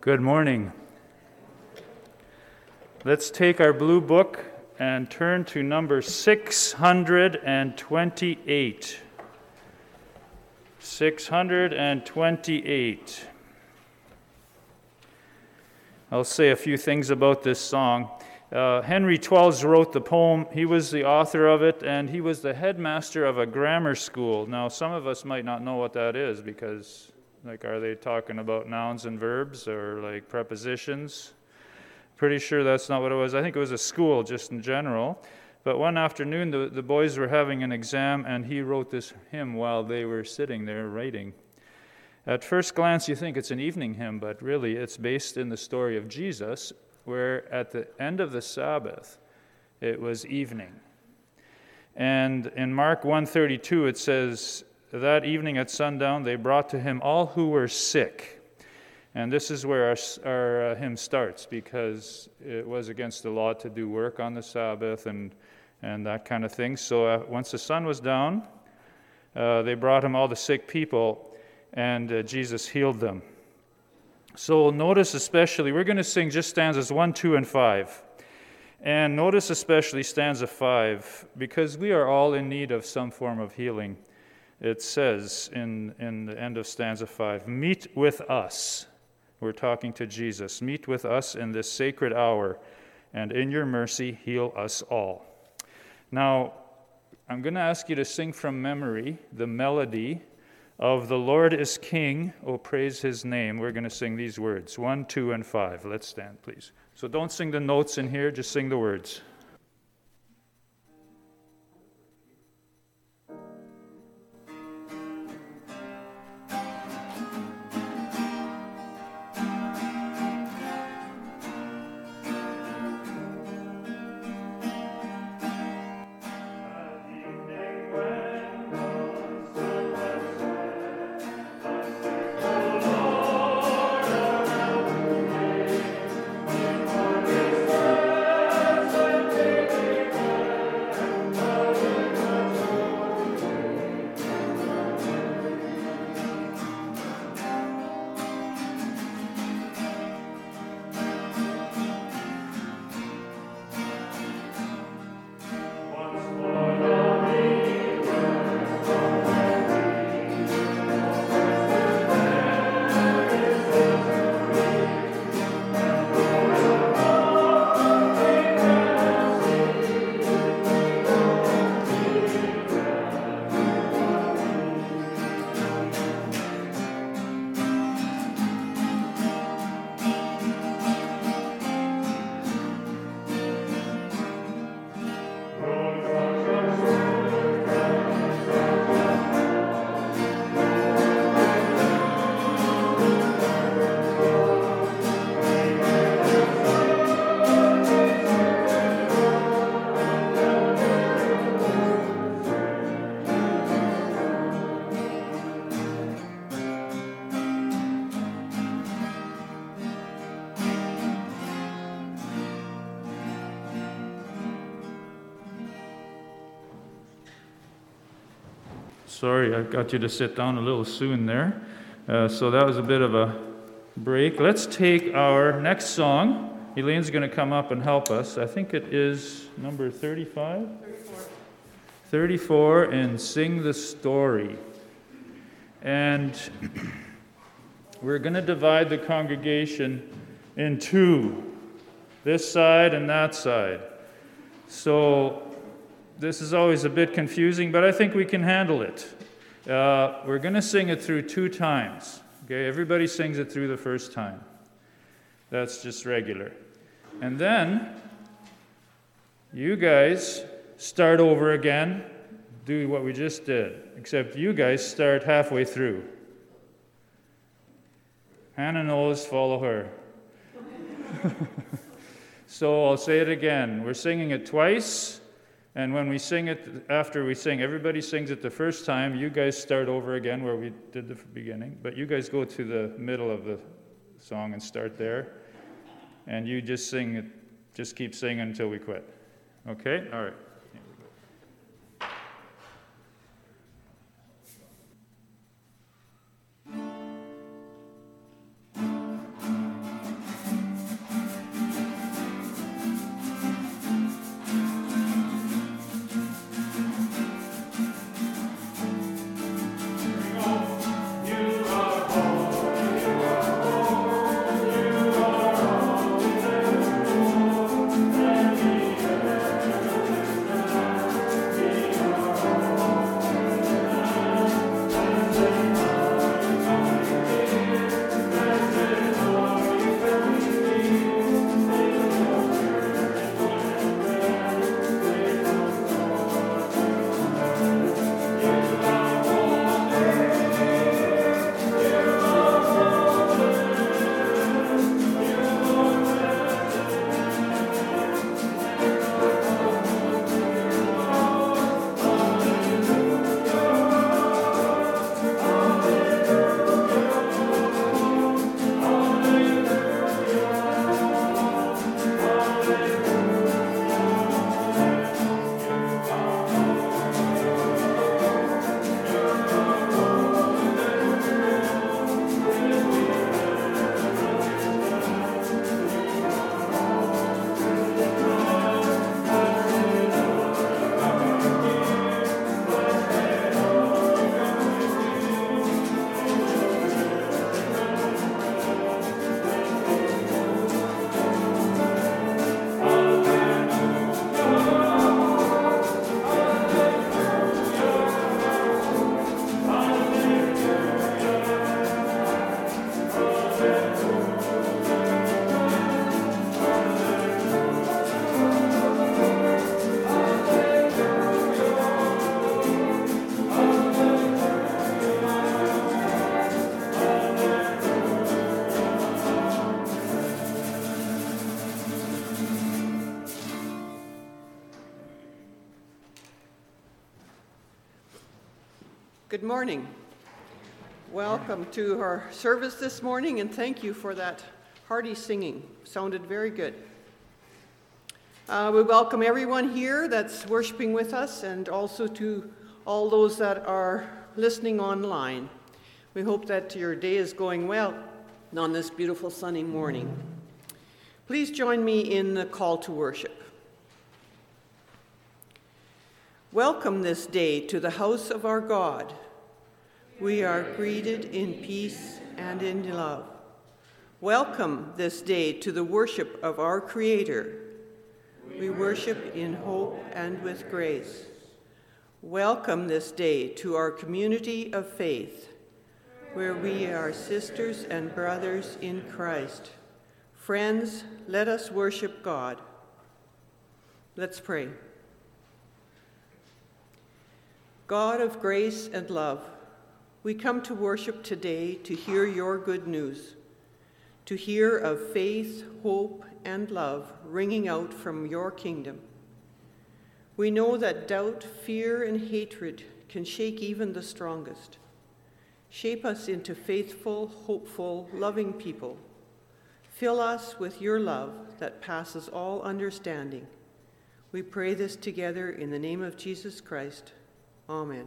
Good morning. Let's take our blue book and turn to number 628. 628. I'll say a few things about this song. Henry Twells wrote the poem. He was the author of it, and he was the headmaster of a grammar school. Now, some of us might not know what that is because, are they talking about nouns and verbs or prepositions? Pretty sure that's not what it was. I think it was a school just in general. But one afternoon, the boys were having an exam, and he wrote this hymn while they were sitting there writing. At first glance, you think it's an evening hymn, but really it's based in the story of Jesus, where at the end of the Sabbath, it was evening. And in Mark 1:32, it says, that evening at sundown, they brought to him all who were sick. And this is where our hymn starts, because it was against the law to do work on the Sabbath and that kind of thing. So once the sun was down, they brought him all the sick people, and Jesus healed them. So notice especially, we're going to sing just stanzas 1, 2, and 5. And notice especially stanza 5, because we are all in need of some form of healing. It says in the end of stanza 5, meet with us. We're talking to Jesus. Meet with us in this sacred hour, and in your mercy heal us all. Now, I'm going to ask you to sing from memory the melody of The Lord is King, oh praise his name. We're going to sing these words, 1, 2, and 5. Let's stand, please. So don't sing the notes in here, just sing the words. Sorry, I got you to sit down a little soon there. So that was a bit of a break. Let's take our next song. Elaine's going to come up and help us. I think it is number 35? 34, and Sing the Story. And we're going to divide the congregation in two, this side and that side. So this is always a bit confusing, but I think we can handle it. We're going to sing it through 2 times. Okay, everybody sings it through the first time. That's just regular. And then you guys start over again, do what we just did, except you guys start halfway through. Hannah knows, follow her. So I'll say it again. We're singing it twice. And when we sing it, after we sing, everybody sings it the first time. You guys start over again where we did the beginning. But you guys go to the middle of the song and start there. And you just sing it, just keep singing until we quit. Okay? All right. Here we go. Good morning. Welcome to our service this morning, and thank you for that hearty singing. Sounded very good. We welcome everyone here that's worshiping with us, and also to all those that are listening online. We hope that your day is going well on this beautiful sunny morning. Please join me in the call to worship. Welcome this day to the house of our God. We are greeted in peace and in love. Welcome this day to the worship of our Creator. We worship in hope and with grace. Welcome this day to our community of faith, where we are sisters and brothers in Christ. Friends, let us worship God. Let's pray. God of grace and love, we come to worship today to hear your good news, to hear of faith, hope, and love ringing out from your kingdom. We know that doubt, fear, and hatred can shake even the strongest. Shape us into faithful, hopeful, loving people. Fill us with your love that passes all understanding. We pray this together in the name of Jesus Christ. Amen.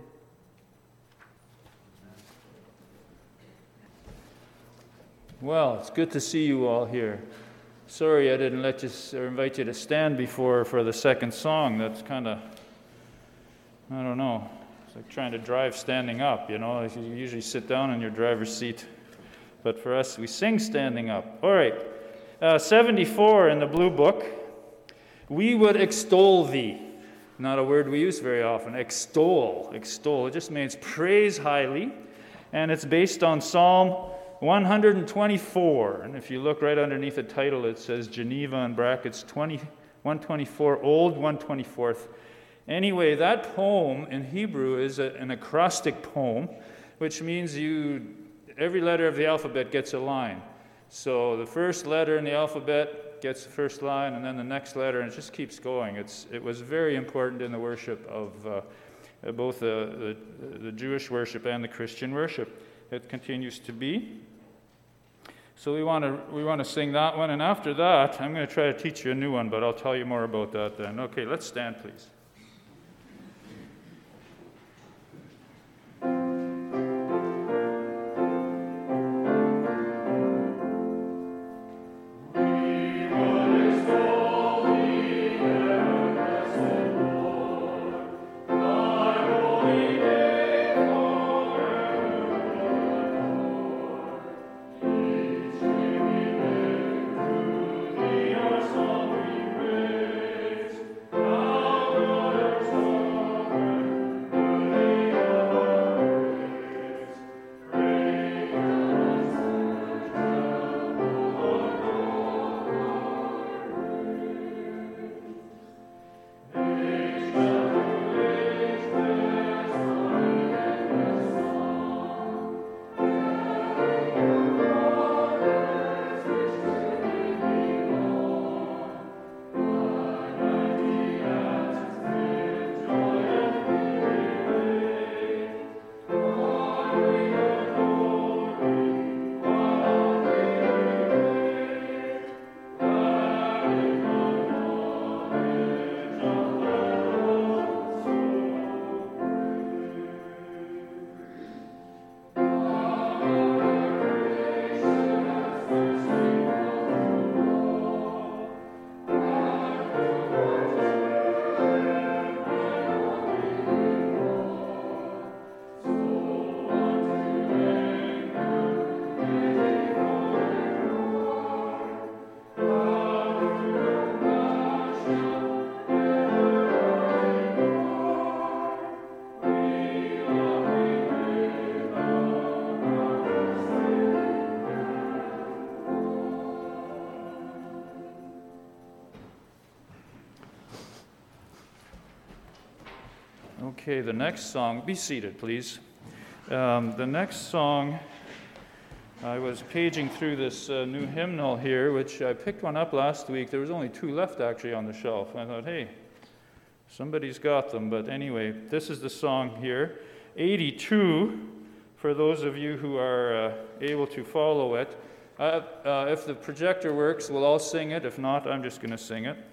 Well, it's good to see you all here. Sorry I didn't invite you to stand before for the second song. That's kind of, I don't know, it's like trying to drive standing up, you know. You usually sit down in your driver's seat. But for us, we sing standing up. All right, 74 in the Blue Book. We would extol thee. Not a word we use very often. Extol. Extol. It just means praise highly. And it's based on Psalm 124. And if you look right underneath the title, it says Geneva in brackets 124, Old 124th. Anyway, that poem in Hebrew is an acrostic poem, which means every letter of the alphabet gets a line. So the first letter in the alphabet gets the first line, and then the next letter, and it just keeps going. It was very important in the worship of both the Jewish worship and the Christian worship. It continues to be. So we want to sing that one, and after that, I'm going to try to teach you a new one, but I'll tell you more about that then. Okay, let's stand, please. Okay, the next song, be seated, please. The next song, I was paging through this new hymnal here, which I picked one up last week. There was only 2 left, actually, on the shelf. I thought, hey, somebody's got them. But anyway, this is the song here. 82, for those of you who are able to follow it. If the projector works, we'll all sing it. If not, I'm just going to sing it.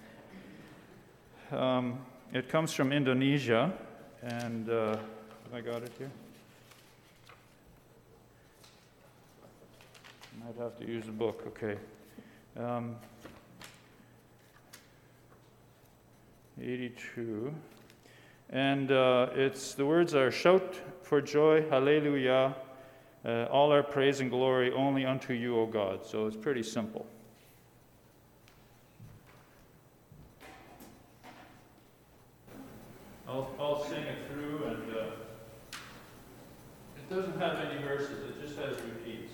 It comes from Indonesia, and have I got it here? Might have to use a book, okay. 82. And the words are, shout for joy, hallelujah, all our praise and glory only unto you, O God. So it's pretty simple. I'll sing it through, and it doesn't have any verses, it just has repeats.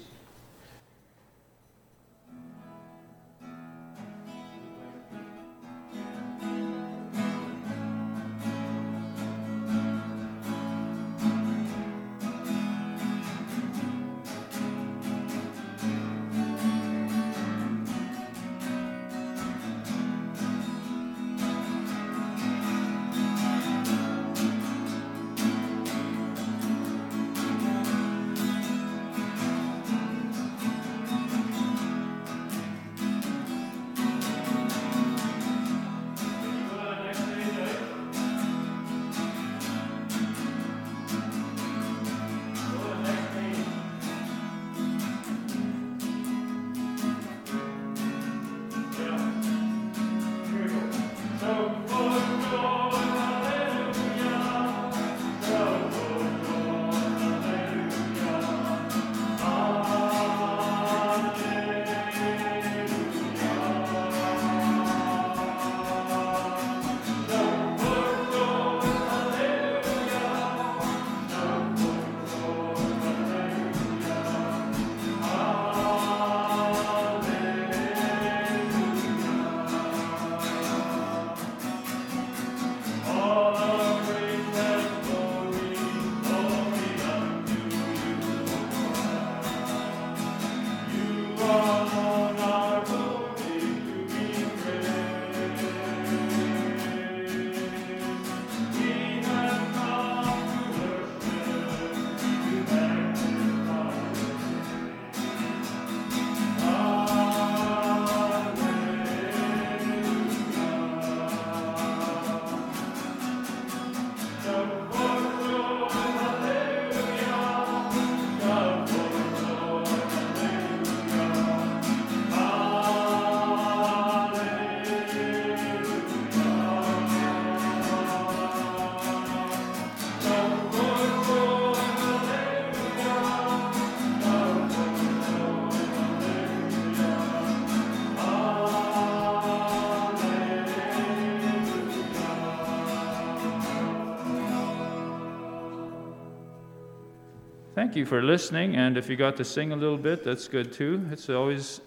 Thank you for listening, and if you got to sing a little bit, that's good too. It's always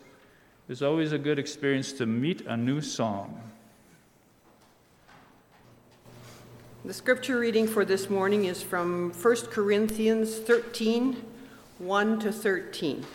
a good experience to meet a new song. The scripture reading for this morning is from 1 Corinthians 13, 1 to 13.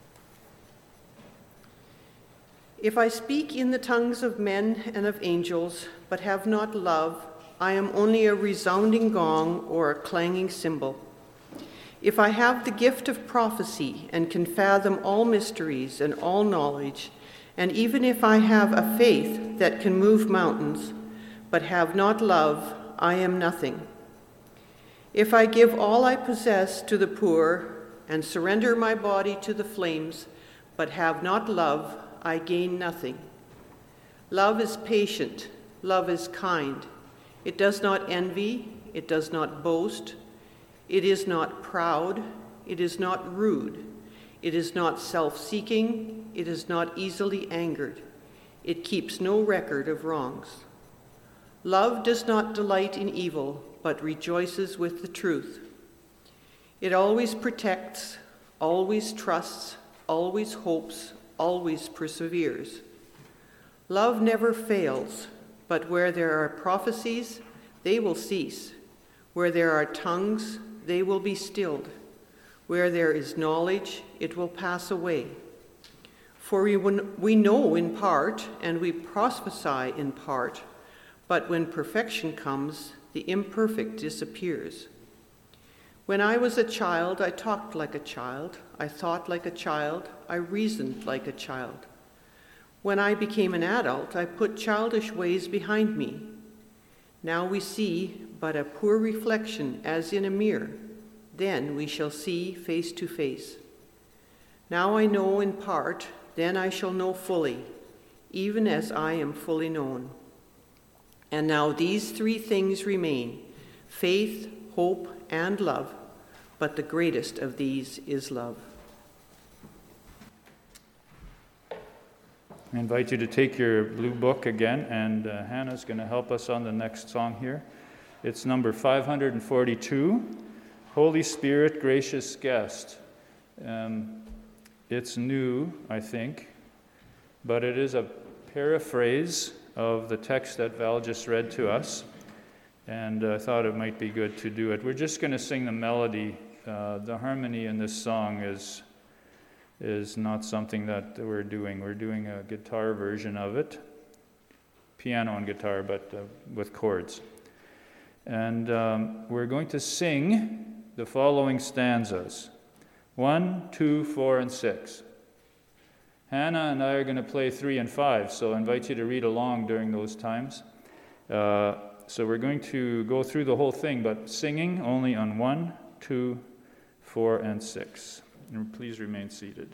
If I speak in the tongues of men and of angels, but have not love, I am only a resounding gong or a clanging cymbal. If I have the gift of prophecy and can fathom all mysteries and all knowledge, and even if I have a faith that can move mountains, but have not love, I am nothing. If I give all I possess to the poor and surrender my body to the flames, but have not love, I gain nothing. Love is patient, love is kind. It does not envy, it does not boast. It is not proud, it is not rude, it is not self-seeking, it is not easily angered. It keeps no record of wrongs. Love does not delight in evil, but rejoices with the truth. It always protects, always trusts, always hopes, always perseveres. Love never fails, but where there are prophecies, they will cease. Where there are tongues, they will be stilled. Where there is knowledge, it will pass away. For we know in part, and we prophesy in part, but when perfection comes, the imperfect disappears. When I was a child, I talked like a child. I thought like a child. I reasoned like a child. When I became an adult, I put childish ways behind me. Now we see but a poor reflection as in a mirror. Then we shall see face to face. Now I know in part, then I shall know fully, even as I am fully known. And now these three things remain: faith, hope, and love. But the greatest of these is love. I invite you to take your blue book again, and Hannah's going to help us on the next song here. It's number 542, Holy Spirit, Gracious Guest. It's new, I think, but it is a paraphrase of the text that Val just read to us, and I thought it might be good to do it. We're just going to sing the melody. The harmony in this song is not something that we're doing. We're doing a guitar version of it, piano and guitar, but with chords. And we're going to sing the following stanzas: 1, 2, 4, and 6. Hannah and I are going to play 3 and 5, so I invite you to read along during those times. So we're going to go through the whole thing, but singing only on 1, 2, 4, and 6. And please remain seated.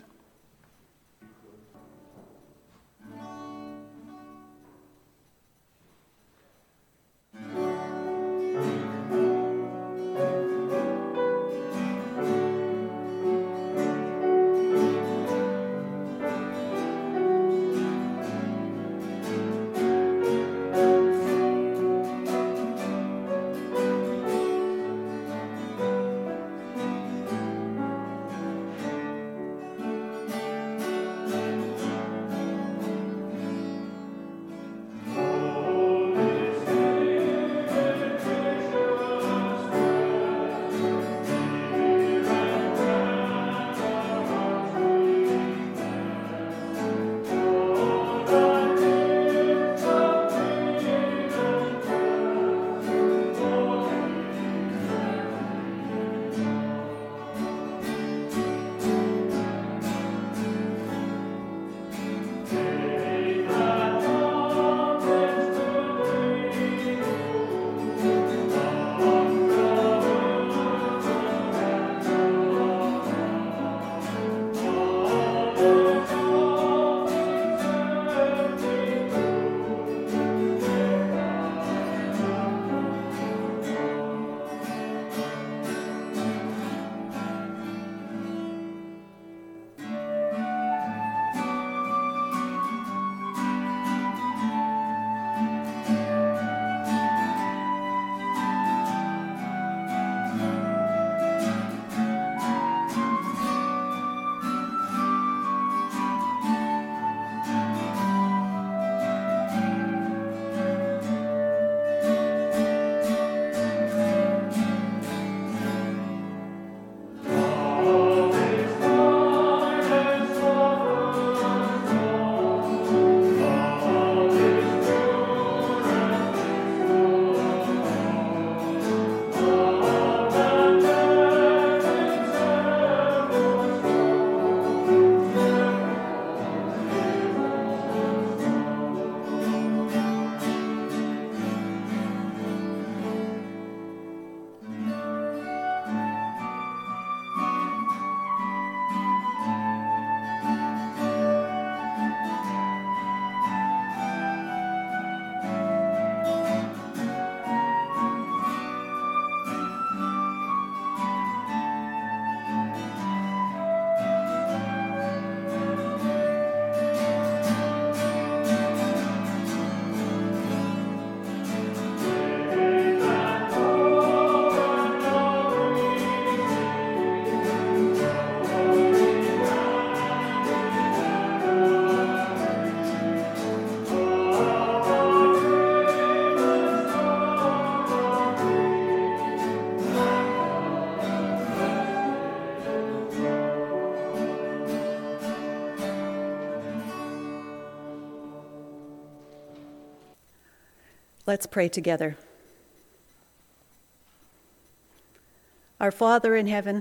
Let's pray together. Our Father in heaven,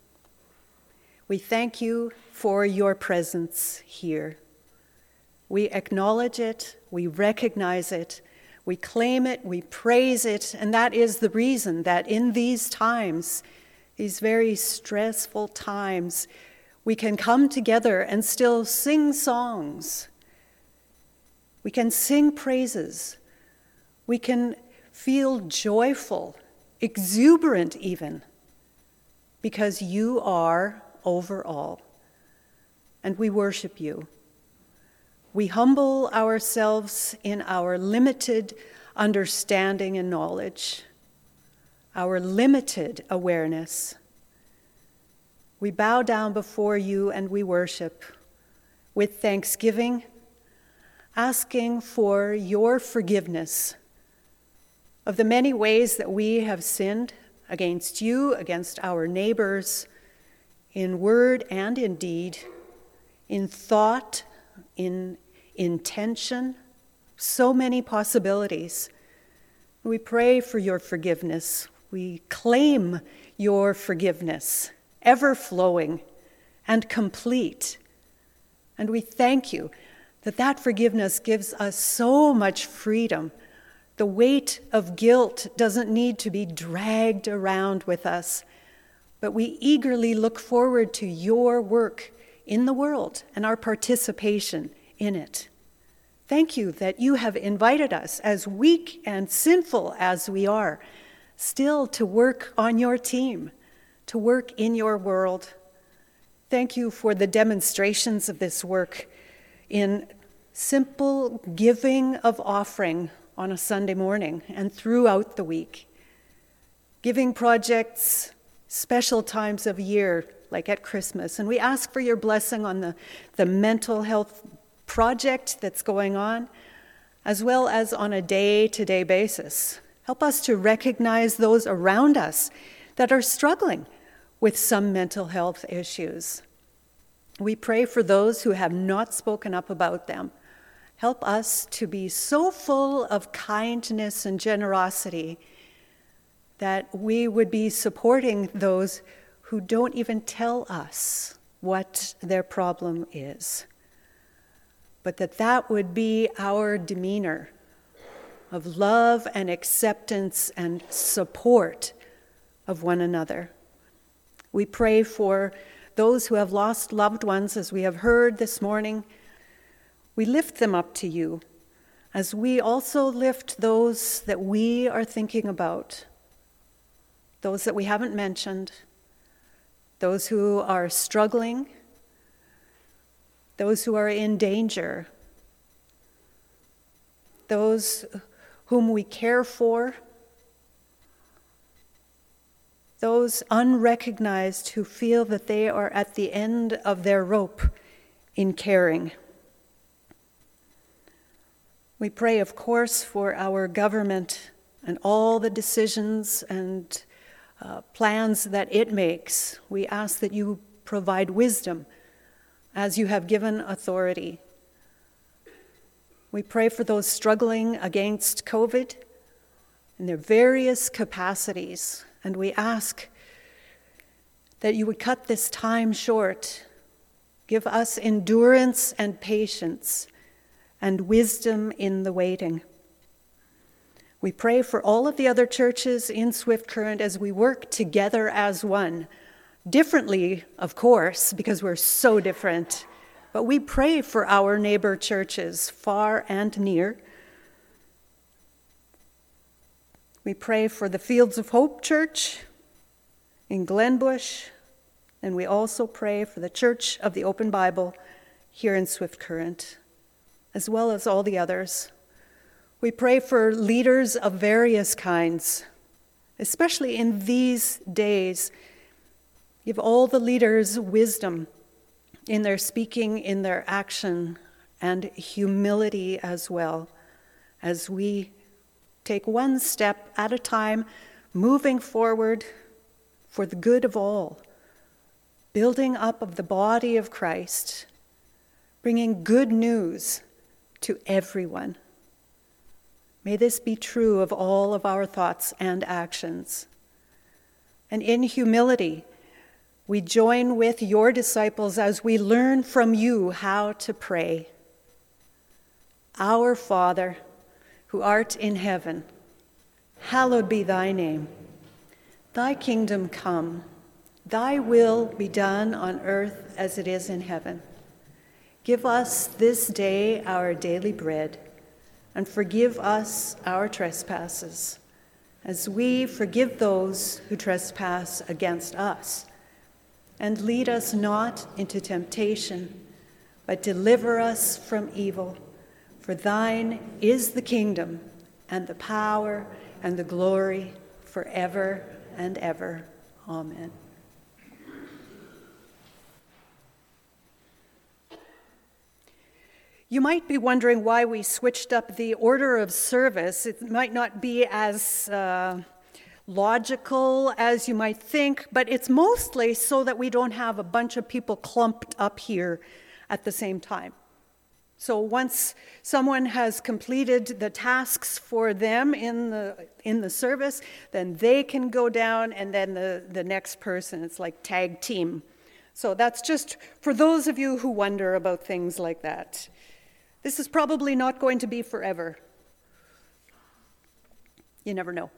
we thank you for your presence here. We acknowledge it, we recognize it, we claim it, we praise it, and that is the reason that in these times, these very stressful times, we can come together and still sing songs. We can sing praises. We can feel joyful, exuberant even, because you are over all. And we worship you. We humble ourselves in our limited understanding and knowledge, our limited awareness. We bow down before you and we worship with thanksgiving, asking for your forgiveness of the many ways that we have sinned against you, against our neighbors, in word and in deed, in thought, in intention, so many possibilities. We pray for your forgiveness. We claim your forgiveness, ever-flowing and complete. And we thank you that that forgiveness gives us so much freedom. The weight of guilt doesn't need to be dragged around with us, but we eagerly look forward to your work in the world and our participation in it. Thank you that you have invited us, as weak and sinful as we are, still to work on your team, to work in your world. Thank you for the demonstrations of this work in simple giving of offering on a Sunday morning and throughout the week. Giving projects, special times of year, like at Christmas. And we ask for your blessing on the mental health project that's going on, as well as on a day-to-day basis. Help us to recognize those around us that are struggling with some mental health issues. We pray for those who have not spoken up about them. Help us to be so full of kindness and generosity that we would be supporting those who don't even tell us what their problem is. But that would be our demeanor of love and acceptance and support of one another. We pray for those who have lost loved ones, as we have heard this morning. We lift them up to you, as we also lift those that we are thinking about, those that we haven't mentioned, those who are struggling, those who are in danger, those whom we care for, those unrecognized who feel that they are at the end of their rope in caring. We pray, of course, for our government and all the decisions and plans that it makes. We ask that you provide wisdom as you have given authority. We pray for those struggling against COVID in their various capacities, and we ask that you would cut this time short. Give us endurance and patience and wisdom in the waiting. We pray for all of the other churches in Swift Current as we work together as one. Differently, of course, because we're so different, but we pray for our neighbor churches, far and near. We pray for the Fields of Hope Church in Glenbush, and we also pray for the Church of the Open Bible here in Swift Current, as well as all the others. We pray for leaders of various kinds, especially in these days. Give all the leaders wisdom in their speaking, in their action, and humility as well, as we take one step at a time, moving forward for the good of all, building up of the body of Christ, bringing good news to everyone. May this be true of all of our thoughts and actions. and in humility, we join with your disciples as we learn from you how to pray. Our Father, who art in heaven, hallowed be thy name. Thy kingdom come, thy will be done on earth as it is in heaven. Give us this day our daily bread, and forgive us our trespasses, as we forgive those who trespass against us. And lead us not into temptation, but deliver us from evil. For thine is the kingdom, and the power, and the glory, forever and ever. Amen. You might be wondering why we switched up the order of service. It might not be as logical as you might think, but it's mostly so that we don't have a bunch of people clumped up here at the same time. So once someone has completed the tasks for them in the service, then they can go down, and then the next person, it's like tag team. So that's just for those of you who wonder about things like that. This is probably not going to be forever. You never know.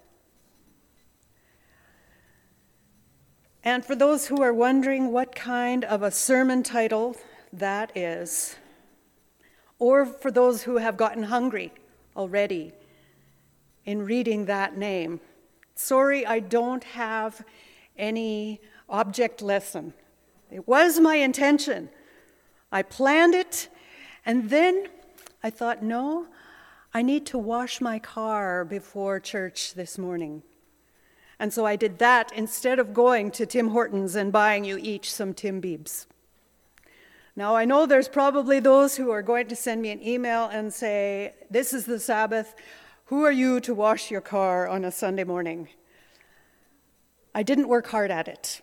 And for those who are wondering what kind of a sermon title that is, or for those who have gotten hungry already in reading that name, sorry, I don't have any object lesson. It was my intention. I planned it, and then I thought, no, I need to wash my car before church this morning. And so I did that instead of going to Tim Hortons and buying you each some Tim Biebs. Now, I know there's probably those who are going to send me an email and say, this is the Sabbath. Who are you to wash your car on a Sunday morning? I didn't work hard at it.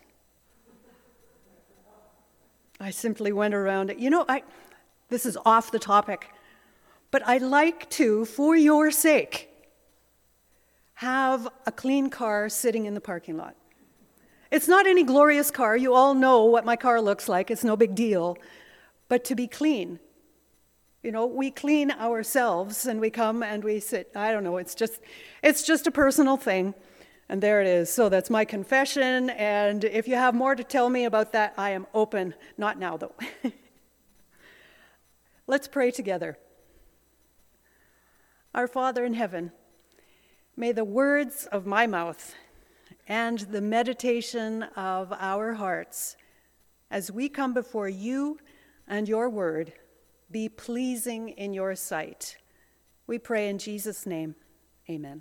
I simply went around it. This is off the topic, but I like to, for your sake, have a clean car sitting in the parking lot. It's not any glorious car. You all know what my car looks like. It's no big deal. But to be clean. We clean ourselves and we come and we sit. I don't know, it's just a personal thing. And there it is. So that's my confession. And if you have more to tell me about that, I am open. Not now, though. Let's pray together. Our Father in heaven, may the words of my mouth and the meditation of our hearts as we come before you and your word be pleasing in your sight. We pray in Jesus' name. Amen.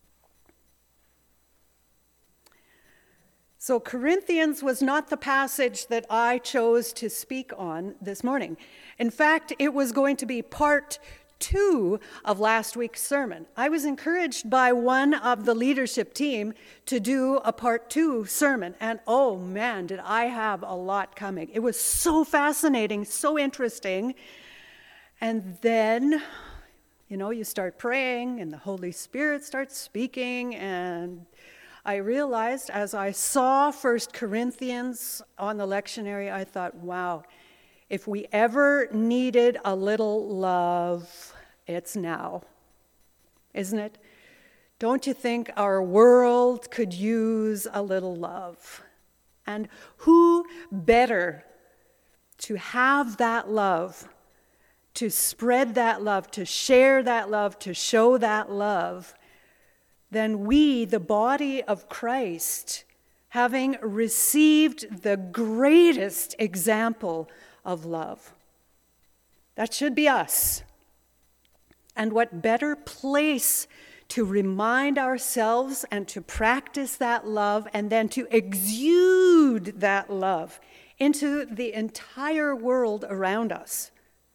So Corinthians was not the passage that I chose to speak on this morning. In fact, it was going to be part 2 of last week's sermon. I was encouraged by one of the leadership team to do a part 2 sermon, and oh man, did I have a lot coming. It was so fascinating, so interesting. And then, you start praying and the Holy Spirit starts speaking, and I realized as I saw 1 Corinthians on the lectionary, I thought, wow, if we ever needed a little love, it's now, isn't it? Don't you think our world could use a little love? And who better to have that love, to spread that love, to share that love, to show that love, than we, the body of Christ, having received the greatest example of love? That should be us. And what better place to remind ourselves and to practice that love and then to exude that love into the entire world around us.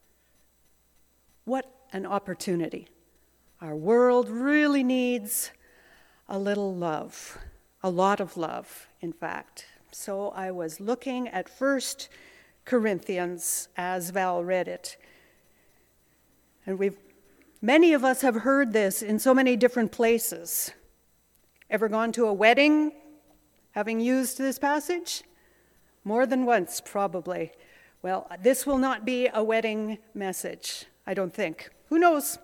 What an opportunity. Our world really needs a little love, a lot of love, in fact. So I was looking at 1 Corinthians as Val read it. And many of us have heard this in so many different places. Ever gone to a wedding? having used this passage? More than once, probably. Well, this will not be a wedding message, I don't think. Who knows?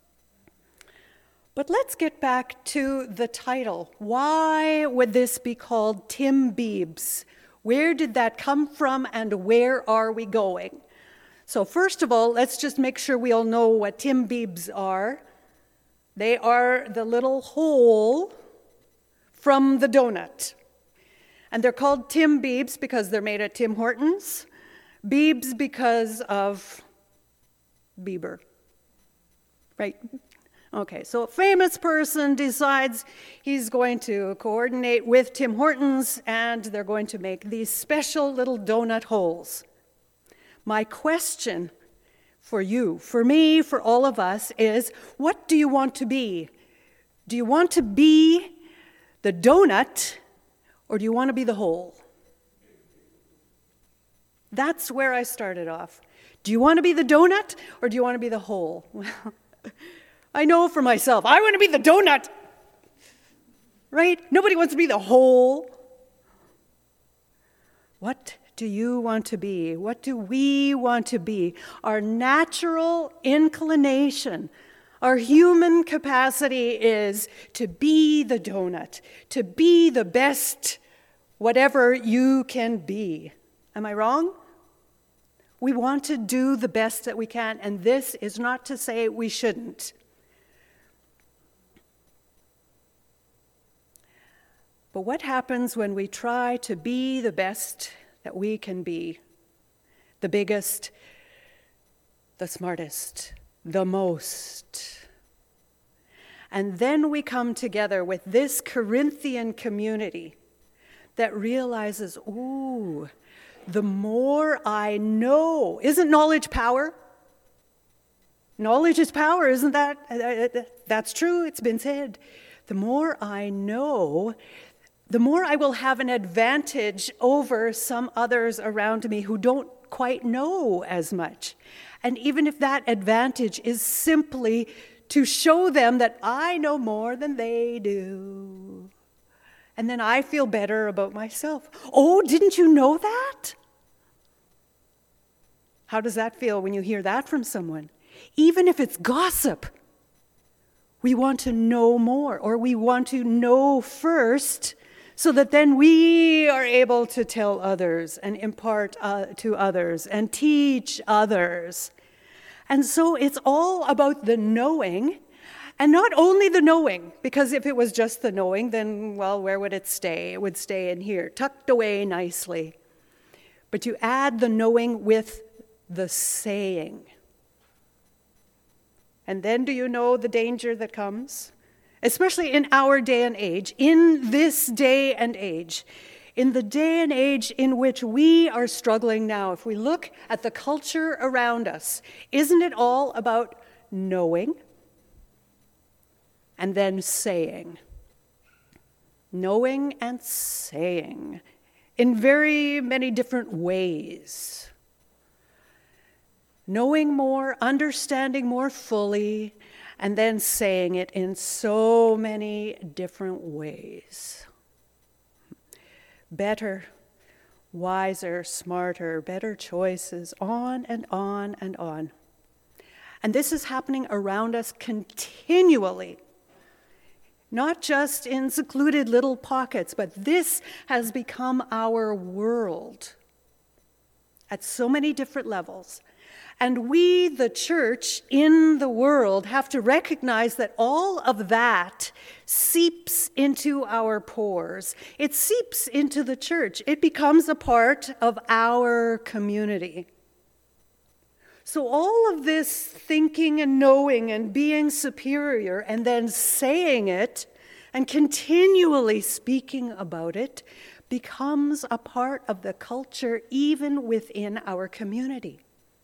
But let's get back to the title. Why would this be called Tim Beebs? Where did that come from, and where are we going? So first of all, let's just make sure we all know what Tim Beebs are. They are the little hole from the donut. And they're called Tim Beebs because they're made at Tim Hortons. Beebs because of Bieber. Right? Okay, so a famous person decides he's going to coordinate with Tim Hortons, and they're going to make these special little donut holes. My question for you, for me, for all of us is, what do you want to be? Do you want to be the donut, or do you want to be the hole? That's where I started off. Do you want to be the donut, or do you want to be the hole? Well, I know for myself, I want to be the donut, right? Nobody wants to be the hole. What do you want to be? What do we want to be? Our natural inclination, our human capacity is to be the donut, to be the best, whatever you can be. Am I wrong? We want to do the best that we can, and this is not to say we shouldn't. But what happens when we try to be the best that we can be? The biggest, the smartest, the most. And then we come together with this Corinthian community that realizes, ooh, the more I know, isn't knowledge power? Knowledge is power, isn't that? That's true, it's been said. The more I know, the more I will have an advantage over some others around me who don't quite know as much. And even if that advantage is simply to show them that I know more than they do. And then I feel better about myself. Oh, didn't you know that? How does that feel when you hear that from someone? Even if it's gossip, we want to know more, or we want to know first, so that then we are able to tell others and impart to others and teach others. And so it's all about the knowing, and not only the knowing, because if it was just the knowing, then, well, where would it stay? It would stay in here, tucked away nicely. But you add the knowing with the saying. And then do you know the danger that comes? Especially in our day and age, in this day and age, in the day and age in which we are struggling now, if we look at the culture around us, isn't it all about knowing and then saying? Knowing and saying in very many different ways. Knowing more, understanding more fully, and then saying it in so many different ways. Better, wiser, smarter, better choices, on and on and on. And this is happening around us continually, not just in secluded little pockets, but this has become our world at so many different levels. And we, the church in the world, have to recognize that all of that seeps into our pores. It seeps into the church. It becomes a part of our community. So all of this thinking and knowing and being superior and then saying it and continually speaking about it becomes a part of the culture even within our community.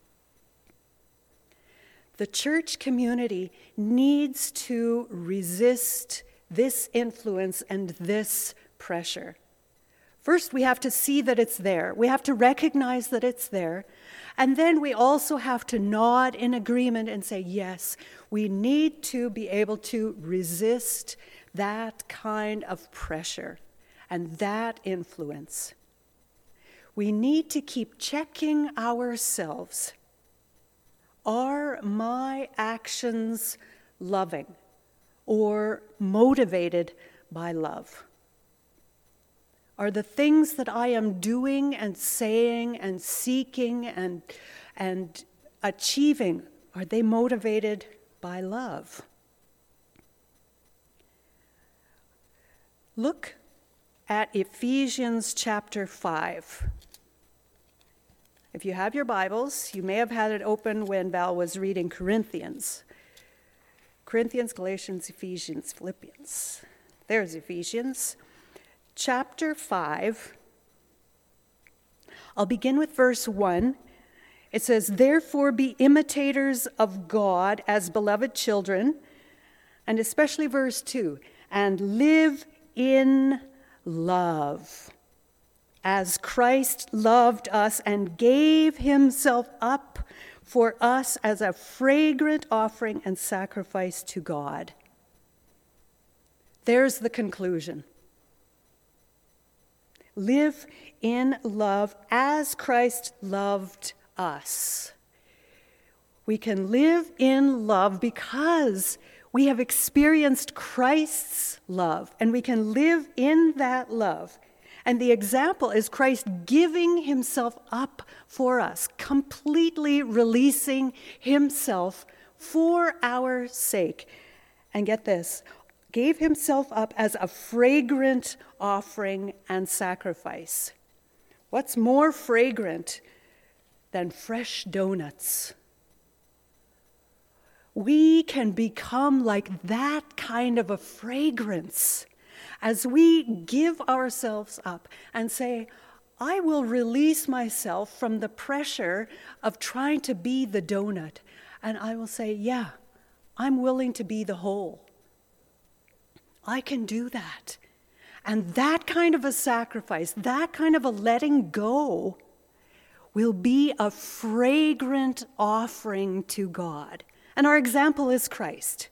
The church community needs to resist this influence and this pressure. First, we have to see that it's there. We have to recognize that it's there. And then we also have to nod in agreement and say, yes, we need to be able to resist that kind of pressure. and that influence. We need to keep checking ourselves. Are my actions loving or motivated by love? Are the things that I am doing and saying and seeking and achieving, are they motivated by love? Look at Ephesians chapter 5. If you have your Bibles, you may have had it open when Val was reading Corinthians. Corinthians, Galatians, Ephesians, Philippians. There's Ephesians. Chapter 5. I'll begin with verse 1. It says, "Therefore be imitators of God as beloved children," and especially verse 2, "and live in love, as Christ loved us and gave himself up for us as a fragrant offering and sacrifice to God." There's the conclusion. Live in love as Christ loved us. We can live in love because we have experienced Christ's love, and we can live in that love. And the example is Christ giving himself up for us, completely releasing himself for our sake. And get this, gave himself up as a fragrant offering and sacrifice. What's more fragrant than fresh donuts? We can become like that kind of a fragrance as we give ourselves up and say, I will release myself from the pressure of trying to be the donut. And I will say, yeah, I'm willing to be the whole. I can do that. And that kind of a sacrifice, that kind of a letting go will be a fragrant offering to God. And our example is Christ.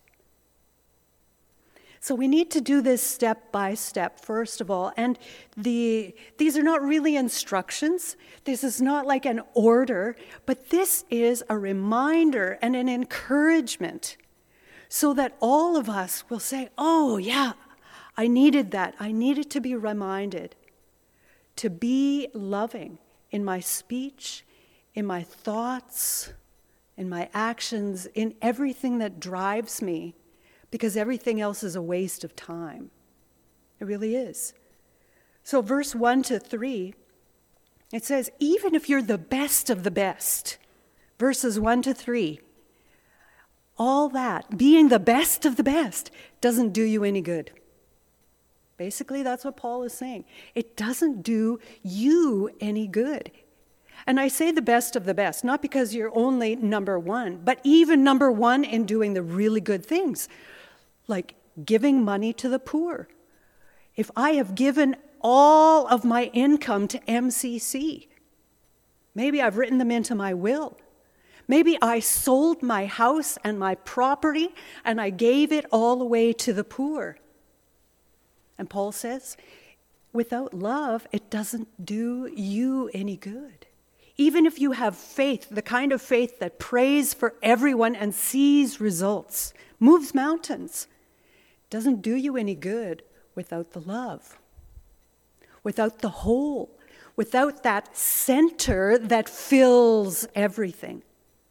So we need to do this step by step, first of all. And these are not really instructions. This is not like an order, but this is a reminder and an encouragement so that all of us will say, oh, yeah, I needed that. I needed to be reminded to be loving in my speech, in my thoughts, in my actions, in everything that drives me, because everything else is a waste of time. It really is. So verse 1 to 3, it says, even if you're the best of the best, verses 1 to 3, all that, being the best of the best, doesn't do you any good. Basically, that's what Paul is saying. It doesn't do you any good. And I say the best of the best, not because you're only number one, but even number one in doing the really good things, like giving money to the poor. If I have given all of my income to MCC, maybe I've written them into my will. Maybe I sold my house and my property and I gave it all away to the poor. And Paul says, without love, it doesn't do you any good. Even if you have faith, the kind of faith that prays for everyone and sees results, moves mountains, doesn't do you any good without the love, without the whole, without that center that fills everything.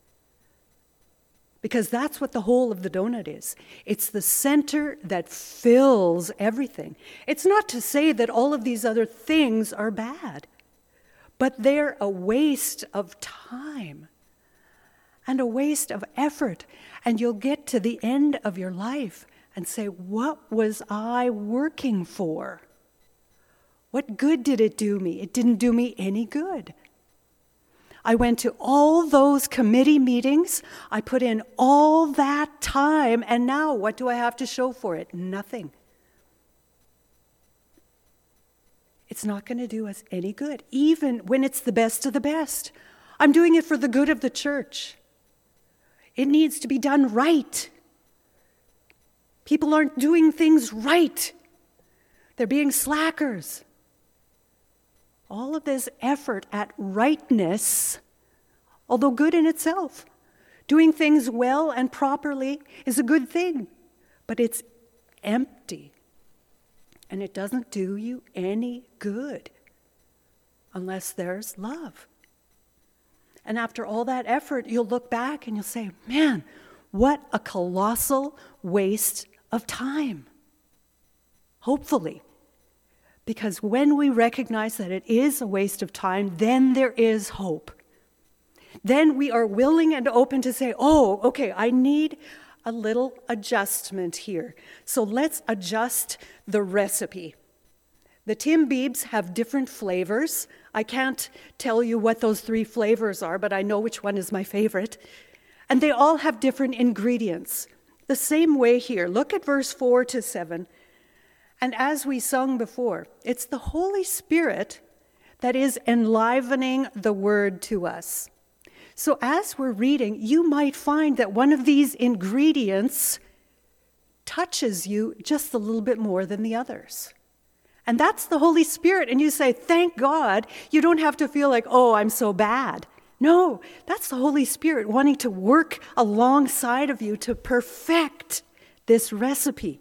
Because that's what the whole of the donut is. It's the center that fills everything. It's not to say that all of these other things are bad, but they're a waste of time and a waste of effort. And you'll get to the end of your life and say, what was I working for? What good did it do me? It didn't do me any good. I went to all those committee meetings. I put in all that time, and now what do I have to show for it? Nothing. It's not going to do us any good, even when it's the best of the best. I'm doing it for the good of the church. It needs to be done right. People aren't doing things right. They're being slackers. All of this effort at rightness, although good in itself, doing things well and properly is a good thing, but it's empty. And it doesn't do you any good unless there's love. And after all that effort, you'll look back and you'll say, man, what a colossal waste of time. Hopefully. Because when we recognize that it is a waste of time, then there is hope. Then we are willing and open to say, oh, okay, I need a little adjustment here. So let's adjust the recipe. The Tim Biebs have different flavors. I can't tell you what those 3 flavors are, but I know which one is my favorite. And they all have different ingredients. The same way here. Look at verse 4 to 7. And as we sung before, it's the Holy Spirit that is enlivening the word to us. So as we're reading, you might find that one of these ingredients touches you just a little bit more than the others. And that's the Holy Spirit. And you say, thank God, you don't have to feel like, oh, I'm so bad. No, that's the Holy Spirit wanting to work alongside of you to perfect this recipe.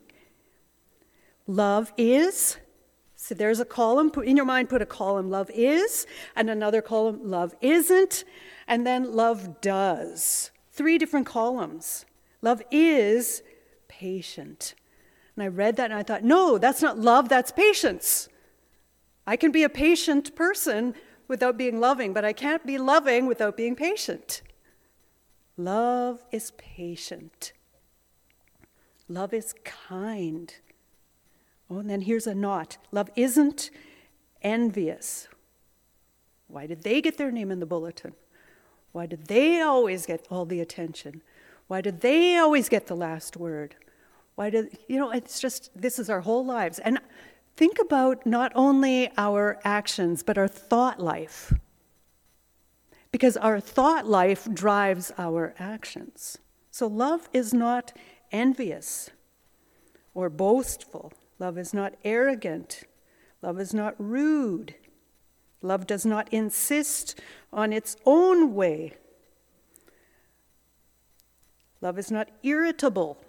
Love is, so there's a column, in your mind put a column, love is, and another column, love isn't, and then love does. 3 different columns. Love is patient. And I read that and I thought, no, that's not love, that's patience. I can be a patient person without being loving, but I can't be loving without being patient. Love is patient. Love is kind. Oh, and then here's a not. Love isn't envious. Why did they get their name in the bulletin? Why did they always get all the attention? Why did they always get the last word? It's just, this is our whole lives. And think about not only our actions, but our thought life. Because our thought life drives our actions. So love is not envious or boastful. Love is not arrogant. Love is not rude. Love does not insist on its own way. Love is not irritable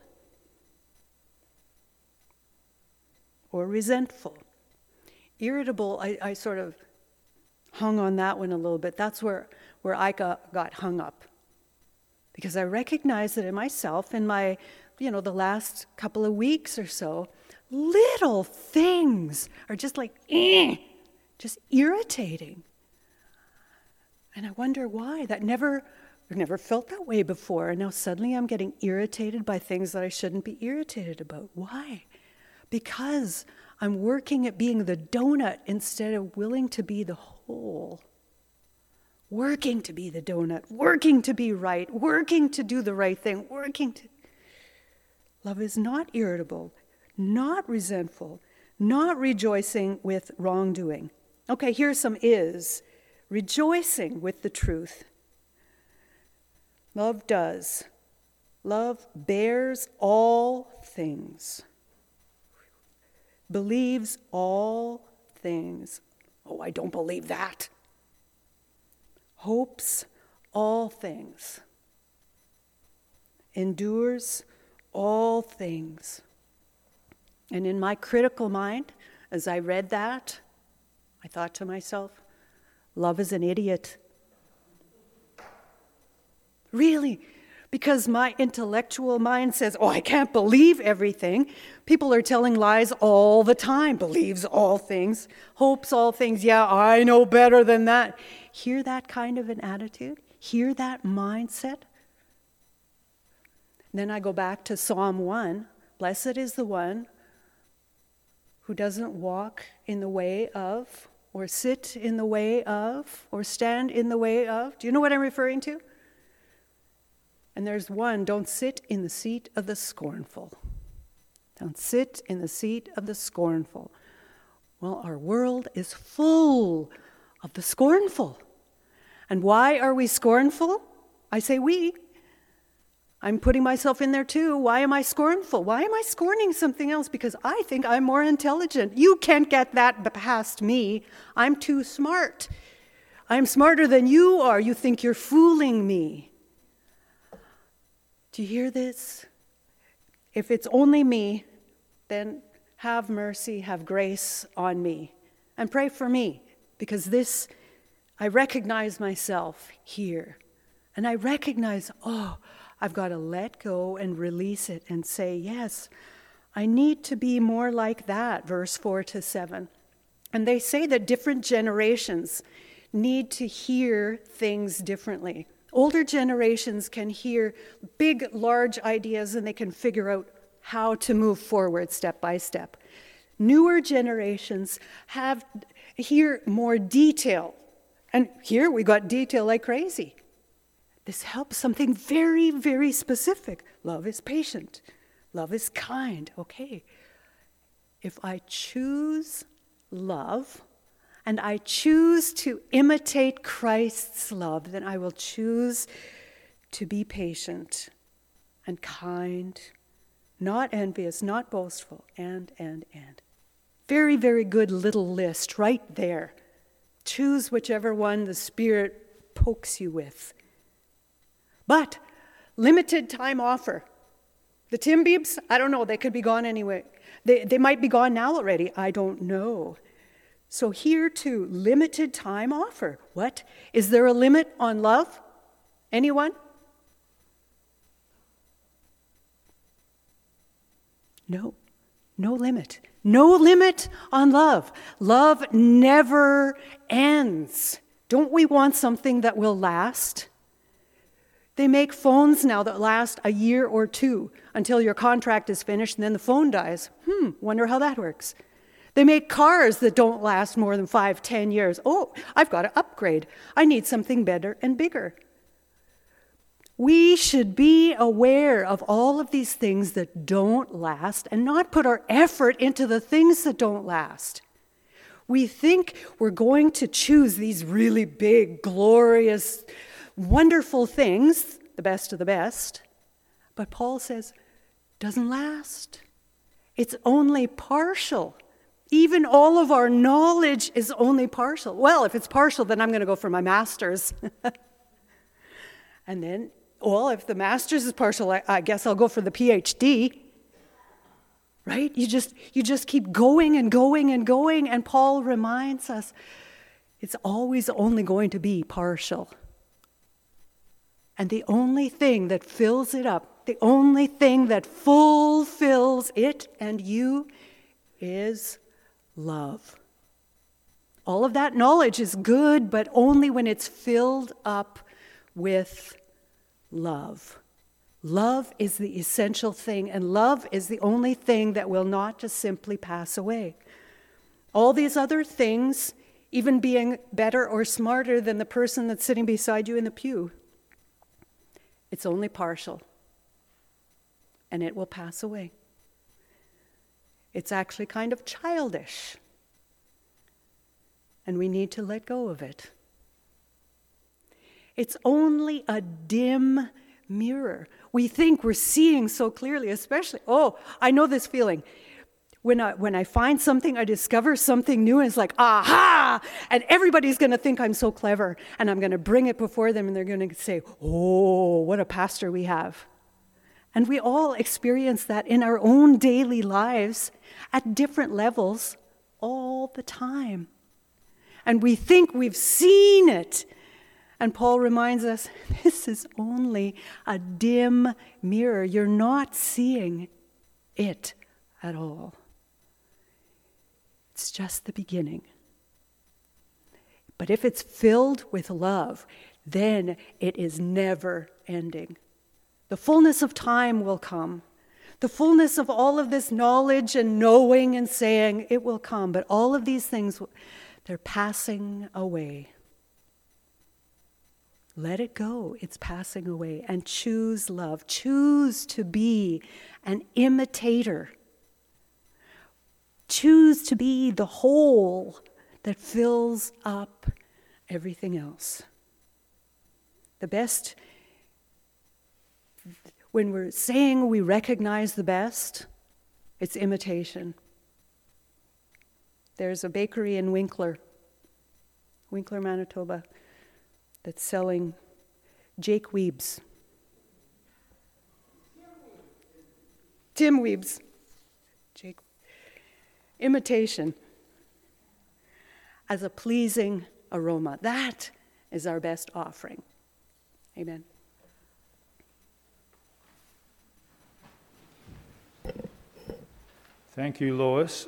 or resentful. Irritable, I sort of hung on that one a little bit. That's where I got hung up. Because I recognized that in myself, in my, the last couple of weeks or so, little things are just like, just irritating. And I wonder why. I've never felt that way before. And now suddenly I'm getting irritated by things that I shouldn't be irritated about. Why? Because I'm working at being the donut instead of willing to be the whole. Working to be the donut, working to be right, working to do the right thing, Love is not irritable, not resentful, not rejoicing with wrongdoing. Okay, here's some is. Rejoicing with the truth. Love does. Love bears all things. Believes all things. Oh, I don't believe that. Hopes all things. Endures all things. And in my critical mind, as I read that, I thought to myself, love is an idiot. Really? Because my intellectual mind says, oh, I can't believe everything. People are telling lies all the time. Believes all things, hopes all things. Yeah, I know better than that. Hear that kind of an attitude? Hear that mindset? Then I go back to Psalm 1. Blessed is the one who doesn't walk in the way of, or sit in the way of, or stand in the way of. Do you know what I'm referring to? And there's one, don't sit in the seat of the scornful. Don't sit in the seat of the scornful. Well, our world is full of the scornful. And why are we scornful? I say we. I'm putting myself in there too. Why am I scornful? Why am I scorning something else? Because I think I'm more intelligent. You can't get that past me. I'm too smart. I'm smarter than you are. You think you're fooling me. Do you hear this? If it's only me, then have mercy, have grace on me. And pray for me, because this, I recognize myself here. And I recognize, I've got to let go and release it and say, yes, I need to be more like that, verse 4-7. And they say that different generations need to hear things differently. Older generations can hear big, large ideas and they can figure out how to move forward step by step. Newer generations hear more detail. And here we got detail like crazy. This helps something very, very specific. Love is patient. Love is kind. Okay. If I choose love and I choose to imitate Christ's love, then I will choose to be patient and kind, not envious, not boastful, and. Very, very good little list right there. Choose whichever one the Spirit pokes you with. But, limited time offer. The Timbeebs, I don't know, they could be gone anyway. They might be gone now already, I don't know. So here too, limited time offer. What? Is there a limit on love? Anyone? No limit. No limit on love. Love never ends. Don't we want something that will last? They make phones now that last a year or two until your contract is finished and then the phone dies. Wonder how that works. They make cars that don't last more than 5-10 years. Oh, I've got to upgrade. I need something better and bigger. We should be aware of all of these things that don't last and not put our effort into the things that don't last. We think we're going to choose these really big, glorious, wonderful things, the best of the best, but Paul says, doesn't last. It's only partial. Even all of our knowledge is only partial. Well, if it's partial, then I'm going to go for my master's. And then, well, if the master's is partial, I guess I'll go for the PhD. Right? You just keep going and going and going, and Paul reminds us it's always only going to be partial. And the only thing that fills it up, the only thing that fulfills it and you is love. All of that knowledge is good, but only when it's filled up with love. Love is the essential thing, and love is the only thing that will not just simply pass away. All these other things, even being better or smarter than the person that's sitting beside you in the pew, it's only partial, and it will pass away. It's actually kind of childish, and we need to let go of it. It's only a dim mirror. We think we're seeing so clearly, especially, I know this feeling. When I find something, I discover something new, and it's like, aha! And everybody's going to think I'm so clever, and I'm going to bring it before them, and they're going to say, oh, what a pastor we have. And we all experience that in our own daily lives at different levels all the time. And we think we've seen it. And Paul reminds us, this is only a dim mirror. You're not seeing it at all. It's just the beginning. But if it's filled with love, then it is never ending. The fullness of time will come. The fullness of all of this knowledge and knowing and saying, it will come. But all of these things, they're passing away. Let it go. It's passing away. And choose love. Choose to be an imitator. Choose to be the whole that fills up everything else. The best, when we're saying we recognize the best, it's imitation. There's a bakery in Winkler, Manitoba, that's selling Jake Weebs. Tim Weebs. Jake. Imitation as a pleasing aroma. That is our best offering. Amen. Thank you, Lois.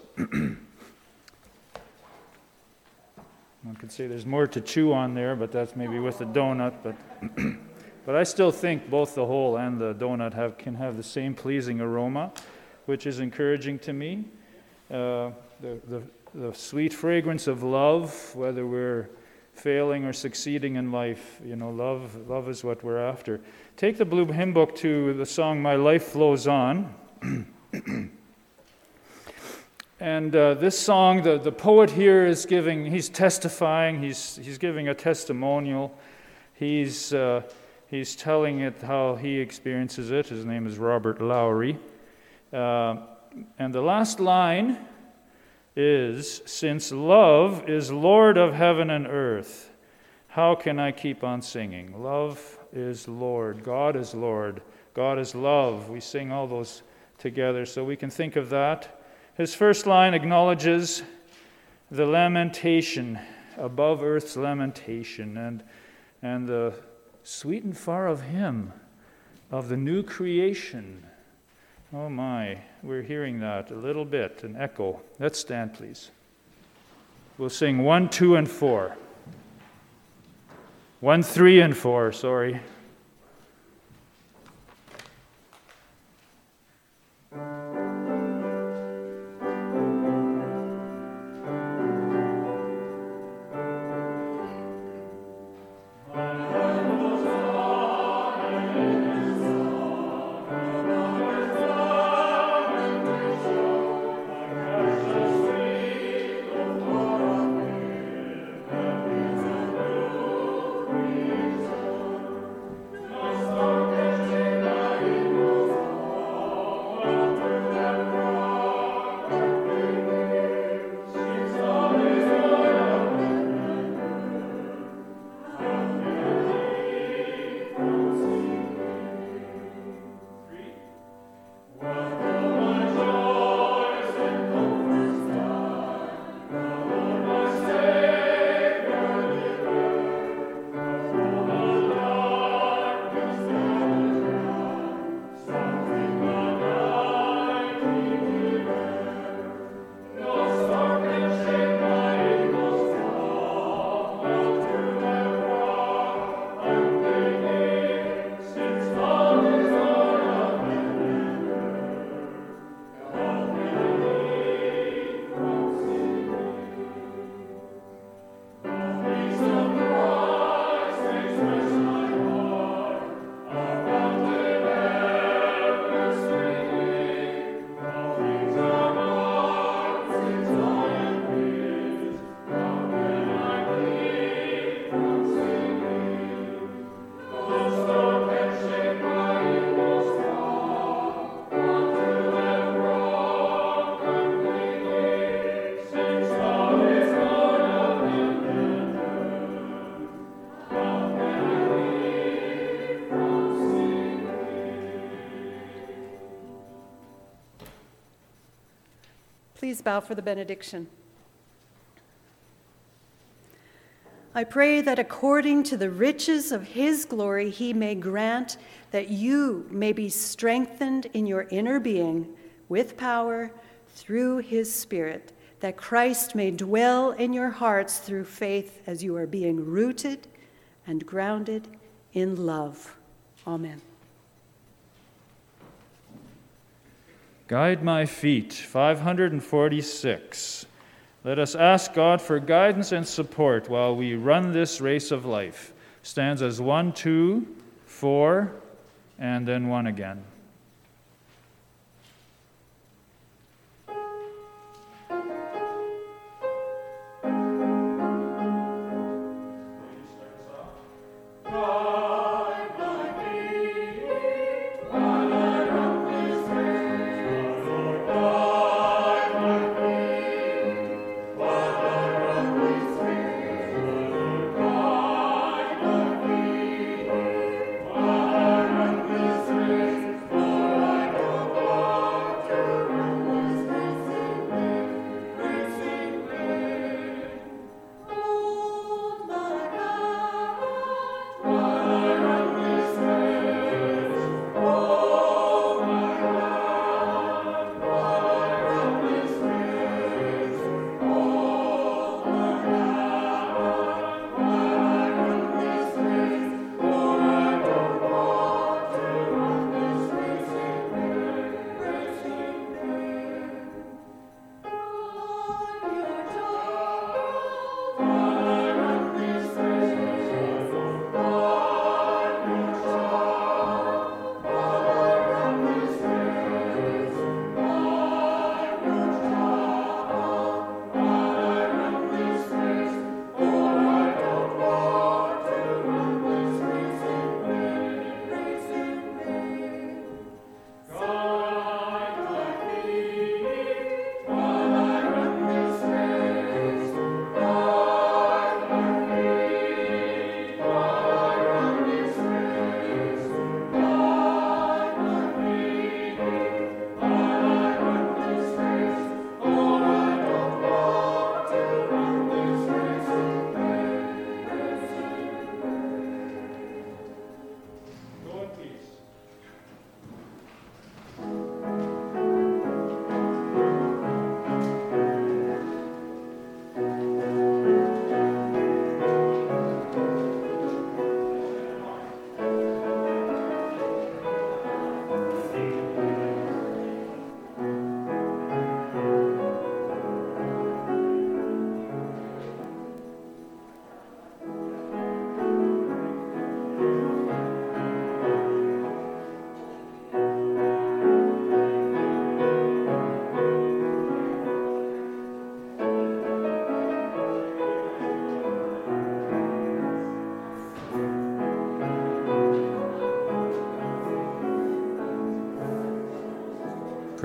One could say there's more to chew on there, but that's maybe with the donut. But I still think both the whole and the donut can have the same pleasing aroma, which is encouraging to me. The sweet fragrance of love, whether we're failing or succeeding in life, love is what we're after. Take the blue hymn book to the song "My Life Flows On." And this song, the poet here he's testifying, he's giving a testimonial. He's telling it how he experiences it. His name is Robert Lowry. And the last line is, "Since love is Lord of heaven and earth, how can I keep on singing?" Love is Lord. God is Lord. God is love. We sing all those together, so we can think of that. His first line acknowledges the lamentation, above earth's lamentation, and the sweet and far of him, of the new creation. Oh my, we're hearing that a little bit, an echo. Let's stand, please. We'll sing 1, 2, and 4. 1, 3, and 4, sorry. Please bow for the benediction. I pray that according to the riches of his glory, he may grant that you may be strengthened in your inner being with power through his Spirit, that Christ may dwell in your hearts through faith as you are being rooted and grounded in love. Amen. Guide my feet, 546. Let us ask God for guidance and support while we run this race of life. Stanzas 1, 2, 4, and then 1 again. Guide my feet,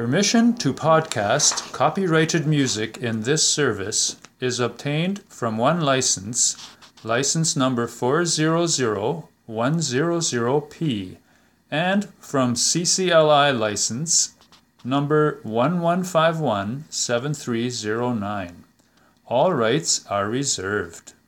Permission to podcast copyrighted music in this service is obtained from one license, license number 400100P, and from CCLI license number 11517309. All rights are reserved.